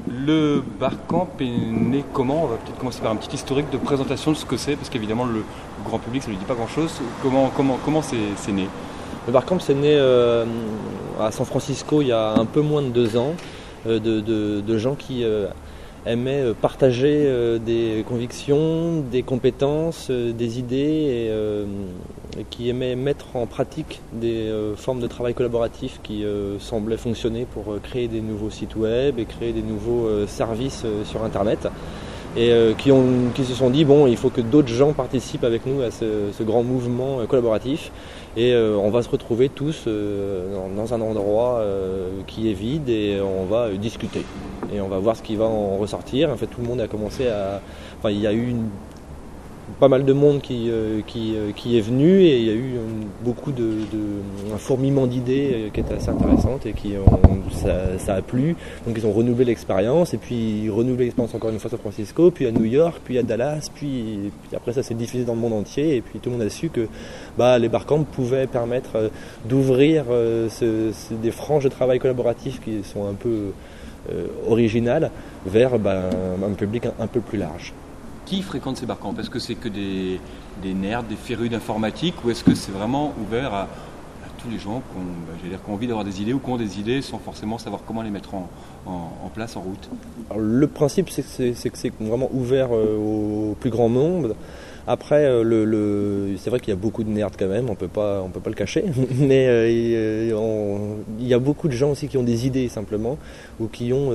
Le Barcamp est né comment? On va peut-être commencer par un petit historique de présentation de ce que c'est, parce qu'évidemment le grand public ça ne lui dit pas grand-chose. Comment c'est né? Le Barcamp, c'est né à San Francisco il y a un peu moins de 2 ans, de gens qui aimaient partager des convictions, des compétences, des idées et qui aimaient mettre en pratique des formes de travail collaboratif qui semblaient fonctionner pour créer des nouveaux sites web et créer des nouveaux services sur Internet. Et qui se sont dit, bon, il faut que d'autres gens participent avec nous à ce grand mouvement collaboratif. Et on va se retrouver tous dans un endroit qui est vide et on va discuter. Et on va voir ce qui va en ressortir. En fait, tout le monde a commencé à... Enfin, il y a eu pas mal de monde qui est venu et il y a eu un fourmillement d'idées qui était assez intéressante et ça a plu. Donc ils ont renouvelé l'expérience et puis renouvelé l'expérience encore une fois à San Francisco, puis à New York, puis à Dallas, puis après ça s'est diffusé dans le monde entier et puis tout le monde a su que les Barcamps pouvaient permettre d'ouvrir des franges de travail collaboratif qui sont un peu originales vers un public un peu plus large. Qui fréquente ces Barcamps? Est-ce que c'est que des nerds, des férus d'informatique, ou est-ce que c'est vraiment ouvert à tous les gens qui ont envie d'avoir des idées ou qui ont des idées sans forcément savoir comment les mettre en place, en route? Alors, le principe, c'est que c'est vraiment ouvert au plus grand nombre. Après, c'est vrai qu'il y a beaucoup de nerds quand même, on peut pas le cacher, mais il y a beaucoup de gens aussi qui ont des idées simplement, ou qui ont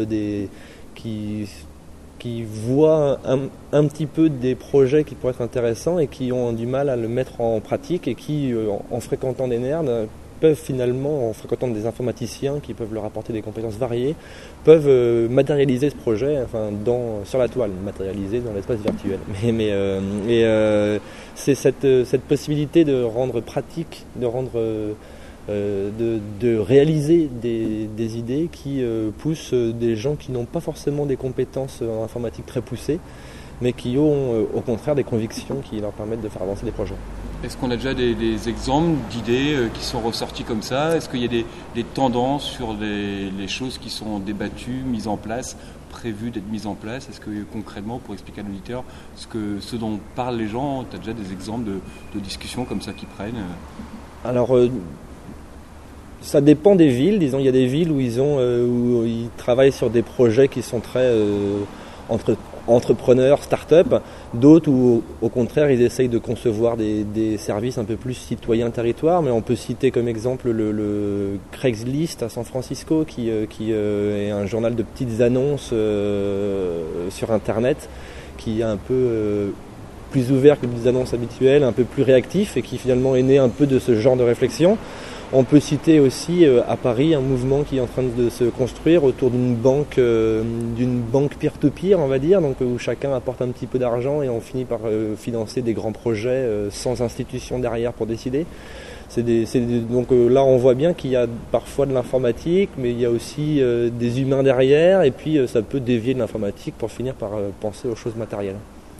qui voient un petit peu des projets qui pourraient être intéressants et qui ont du mal à le mettre en pratique et qui, en fréquentant des nerds, peuvent finalement, en fréquentant des informaticiens qui peuvent leur apporter des compétences variées, peuvent matérialiser ce projet sur la toile, matérialiser dans l'espace virtuel. C'est cette possibilité de rendre pratique, de réaliser des idées qui poussent des gens qui n'ont pas forcément des compétences en informatique très poussées, mais qui ont au contraire des convictions qui leur permettent de faire avancer des projets. Est-ce qu'on a déjà des exemples d'idées qui sont ressorties comme ça? Est-ce qu'il y a des tendances sur les choses qui sont débattues, mises en place, prévues d'être mises en place? Est-ce que concrètement, pour expliquer à l'auditeur ce dont parlent les gens, tu as déjà des exemples de discussions comme ça qui prennent? Alors, ça dépend des villes. Disons, il y a des villes où ils travaillent sur des projets qui sont très entrepreneurs, start-up. D'autres où, au contraire, ils essayent de concevoir des services un peu plus citoyens-territoire. Mais on peut citer comme exemple le Craigslist à San Francisco, qui est un journal de petites annonces sur Internet, qui est un peu plus ouvert que les annonces habituelles, un peu plus réactif et qui finalement est né un peu de ce genre de réflexion. On peut citer aussi à Paris un mouvement qui est en train de se construire autour d'une banque peer-to-peer, on va dire, donc où chacun apporte un petit peu d'argent et on finit par financer des grands projets sans institution derrière pour décider. Donc là on voit bien qu'il y a parfois de l'informatique, mais il y a aussi des humains derrière et puis ça peut dévier de l'informatique pour finir par penser aux choses matérielles.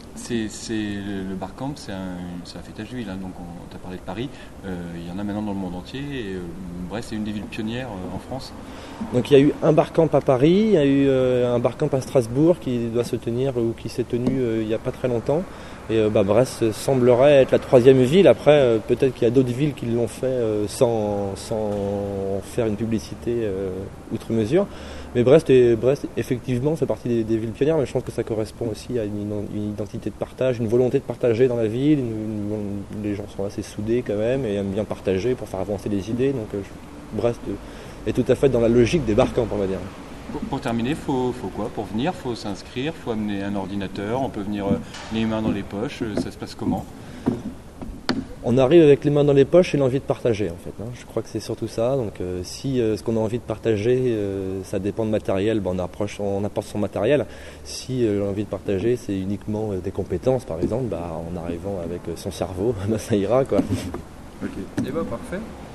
Le Barcamp, c'est un fêtage d'huile, hein, donc on t'a parlé de Paris, il y en a maintenant dans le monde entier, et Brest c'est une des villes pionnières en France. Donc il y a eu un Barcamp à Paris, il y a eu un Barcamp à Strasbourg qui doit se tenir ou qui s'est tenu il n'y a pas très longtemps. Et Brest semblerait être la 3e ville. Après, peut-être qu'il y a d'autres villes qui l'ont fait sans faire une publicité outre mesure. Mais Brest, effectivement, fait partie des villes pionnières, mais je pense que ça correspond aussi à une identité de partage, une volonté de partager dans la ville. Les gens sont assez soudés quand même et aiment bien partager pour faire avancer les idées. Donc Brest est tout à fait dans la logique des Barcamps, on va dire. Pour terminer, faut quoi? Pour venir, faut s'inscrire, faut amener un ordinateur, on peut venir les mains dans les poches, ça se passe comment? On arrive avec les mains dans les poches et l'envie de partager en fait. Je crois que c'est surtout ça. Donc si ce qu'on a envie de partager, ça dépend de matériel, on apporte son matériel. Si l'envie de partager, c'est uniquement des compétences par exemple, en arrivant avec son cerveau, ça ira quoi. Ok. Et parfait.